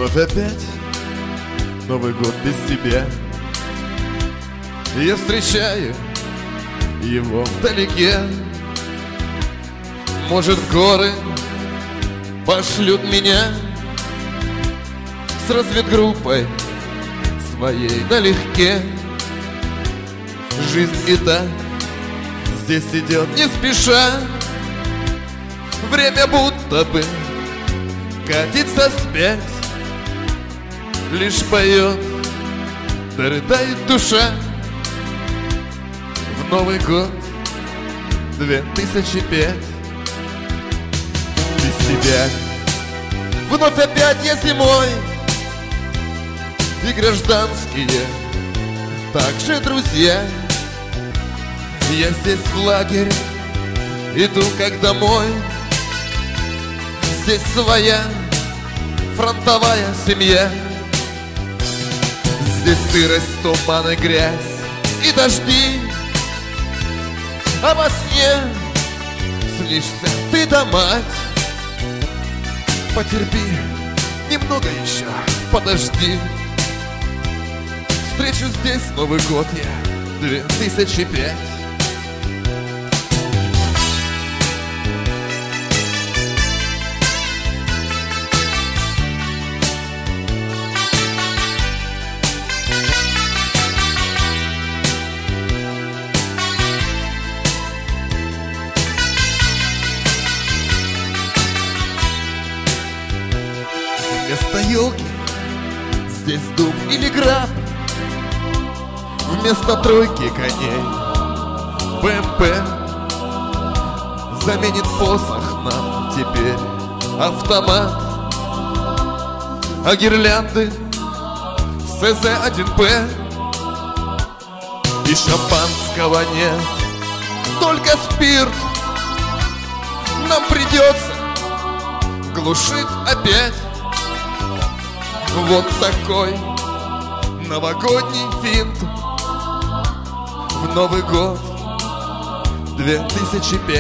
Вновь опять Новый год без тебя. Я встречаю его вдалеке. Может, горы пошлют меня с разведгруппой своей налегке. Жизнь и так здесь идет не спеша. Время будто бы катится вспять. Лишь поет, да рыдает душа. В Новый год 2005 без тебя. Вновь опять я зимой, и гражданские также друзья. Я здесь в лагерь иду как домой. Здесь своя фронтовая семья. Здесь сырость, туман и грязь и дожди. А во сне снишься ты да мать. Потерпи, немного еще, подожди. Встречу здесь Новый год я 2005. Вместо елки здесь дуб или граб. Вместо тройки коней БМП. Заменит посох нам теперь автомат. А гирлянды СЗ-1П. И шампанского нет, только спирт. Нам придется глушить опять. Вот такой новогодний финт в Новый год 2005.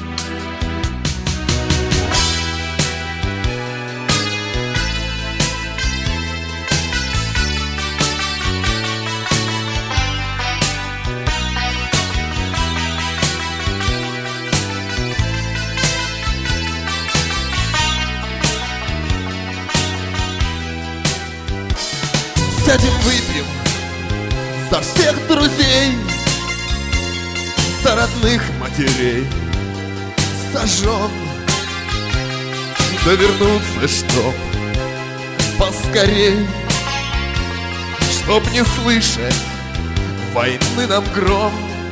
Сядем, выпьем за всех друзей, за родных матерей, за жен. Да вернуться, чтоб поскорей, чтоб не слышать войны нам гром.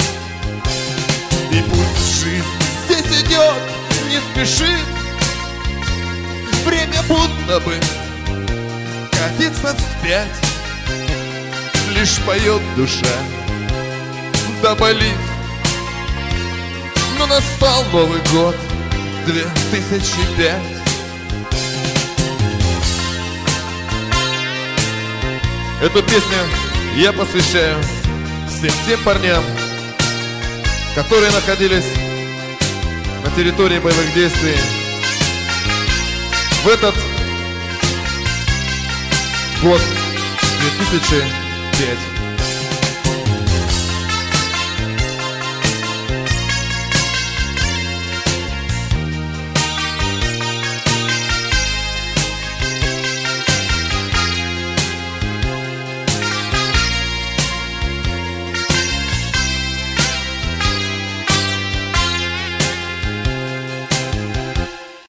И пусть жизнь здесь идет, не спешит. Время будто бы катится вспять. Лишь поет душа, да болит. Но настал Новый год 2005. Эту песню я посвящаю всем тем парням, которые находились на территории боевых действий в этот год 2005.